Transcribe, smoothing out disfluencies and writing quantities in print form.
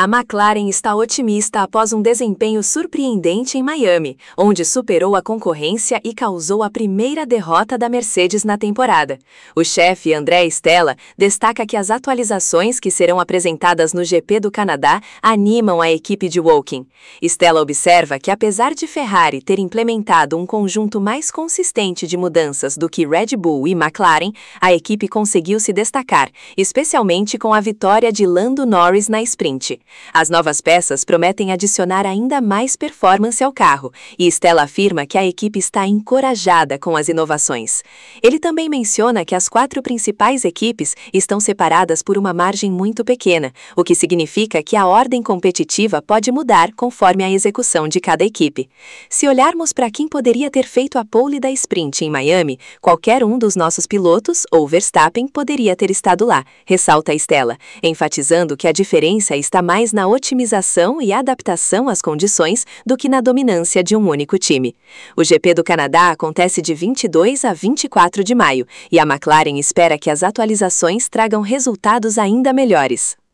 A McLaren está otimista após um desempenho surpreendente em Miami, onde superou a concorrência e causou a primeira derrota da Mercedes na temporada. O chefe André Stella destaca que as atualizações que serão apresentadas no GP do Canadá animam a equipe de Woking. Stella observa que, apesar de Ferrari ter implementado um conjunto mais consistente de mudanças do que Red Bull e McLaren, a equipe conseguiu se destacar, especialmente com a vitória de Lando Norris na sprint. As novas peças prometem adicionar ainda mais performance ao carro, e Stella afirma que a equipe está encorajada com as inovações. Ele também menciona que as 4 principais equipes estão separadas por uma margem muito pequena, o que significa que a ordem competitiva pode mudar conforme a execução de cada equipe. Se olharmos para quem poderia ter feito a pole da sprint em Miami, qualquer um dos nossos pilotos ou Verstappen poderia ter estado lá, ressalta Stella, enfatizando que a diferença está mais na otimização e adaptação às condições do que na dominância de um único time. O GP do Canadá acontece de 22 a 24 de maio, e a McLaren espera que as atualizações tragam resultados ainda melhores.